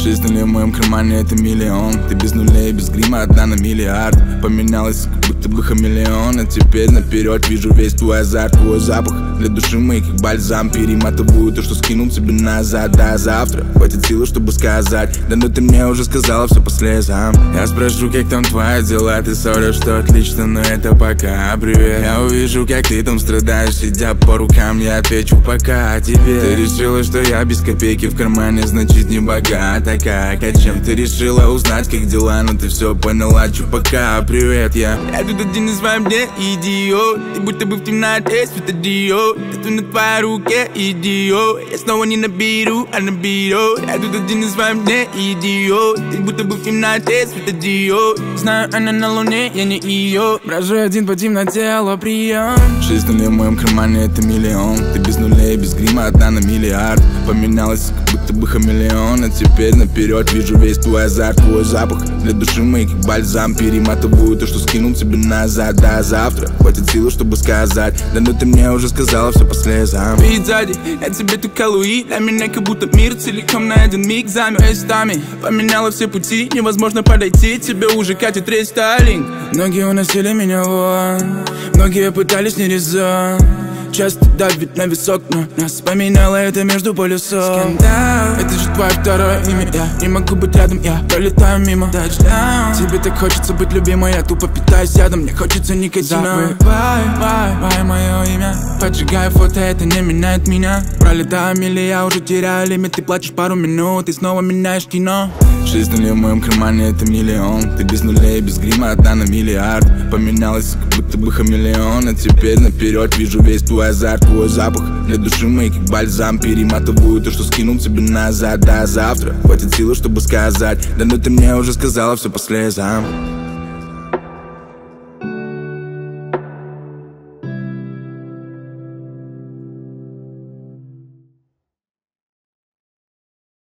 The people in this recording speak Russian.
6 нулей в моем кармане, это миллион. Ты без нулей, без грима, одна на миллиард. Поменялась, как будто бы хамелеон. А теперь наперед вижу весь твой азарт. Твой запах для души моей, как бальзам. Перематываю то, что скинул тебе назад. Да, завтра хватит силы, чтобы сказать: да ну ты мне уже сказала все по слезам. Я спрошу, как там твои дела. Ты соврешь, что отлично, но это пока. Привет, я увижу, как ты там страдаешь, сидя по рукам. Я отвечу пока тебе. Ты решила, что я без копейки в кармане, значит не богат. А как, а чем ты решила узнать, как дела? Но ты все поняла, чё пока. Привет, я тут один из вам не идиот. Ты будто бы в темноте светодиод. Тату на твоей руке, идиот. Я снова не наберу, а наберу. Я тут один из вам не идиот. Ты будто бы в темноте светодиод. Знаю, она на луне, я не ее. Брожу один по темноте, алло, прием. 6 нулей в моем кармане, это миллион. Ты без нулей, без грима, одна на миллиард. Поменялась, как будто бы хамелеон. А теперь наперед вижу весь твой азарт. Твой запах для души моей, как бальзам. Перематываю то, что скинул тебе назад. Да, завтра хватит силы, чтобы сказать: да ну ты мне уже сказала все по слезам. Ведь сзади я тебе тут калуи. Для меня как будто мир целиком на один миг замер. Местами поменяла все пути, невозможно подойти, тебе уже катит рестайлинг. Многие уносили меня вон, многие пытались не резон. Часто давит на висок, но нас поменяло это между полюсов. Скандал, это же твое второе имя. Я не могу быть рядом, я пролетаю мимо. Touchdown. Тебе так хочется быть любимой, я тупо питаюсь ядом. Мне хочется никотина. Забывай мое имя. Поджигаю фото, это не меняет меня. Пролетаю мили, я уже теряю лимит. Ты плачешь пару минут и снова меняешь кино. 6 нулей в моем кармане, это миллион. Ты без нулей, без грима, одна на миллиард. Поменялась, как будто бы хамелеон. А теперь наперед вижу весь твой азарт. Твой запах для души моей, как бальзам. Перематываю то, что скинул тебе назад. Да, завтра хватит силы, чтобы сказать: да ну ты мне уже сказала все по слезам.